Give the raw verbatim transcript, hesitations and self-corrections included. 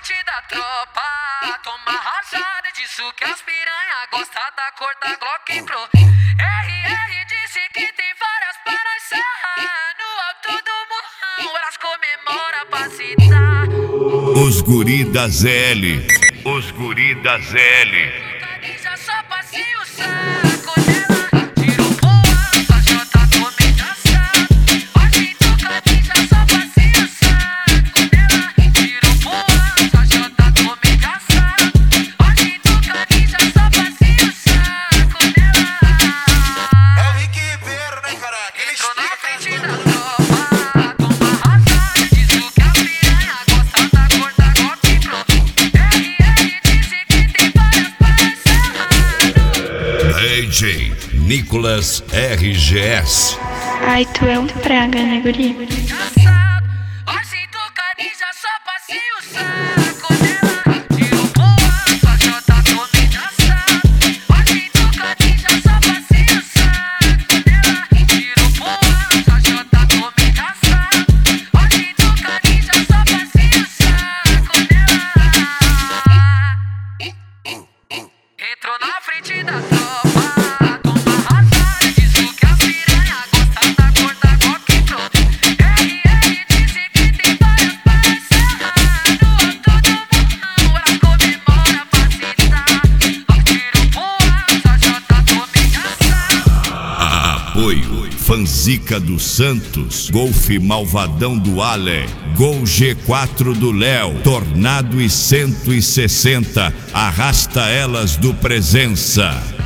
frente da tropa, toma rajada disso que as piranha gosta da cor da Glock Pro. R R disse que tem várias para encerrar no alto do morrão, elas comemora pra citar. Os guri da Z L, os guri da Z L. Camisa só passeia o saco dela, tira o boa, só jota comentação. Hoje tu camisa só passeia o saco dela, tira o boa, só jota comentação. Hoje tu camisa só passeia o saco dela. É o Rick Ribeiro, né, cara? Aquele Entrou na estica, frente cara. da tropa, toma rajada disso que as piranha gosta da cor da Glock Pro. R R disse que tem várias para encerrar. D J Nicolas R G S. Ai, tu é um praga, né, guri? Engraçado, hoje tu camisa só passeia o saco dela, tira o boa, só jota comentação. Hoje tu camisa só passeia o saco dela, tira o boa, só jota comentação. Hoje tu camisa só passeia o saco dela. Entrou na frente da tropa, toma rajada disso que as piranha gosta da cor da Glock Pro. R R disse que tem várias para encerrar no alto do morrão, elas comemora pra citar. Ó, tira o boa, só jota comentação. Apoio Fanzica do Santos, Golf Malvadão do Ale, Gol G quatro do Léo, Tornado e cento e sessenta, arrasta elas do Presença.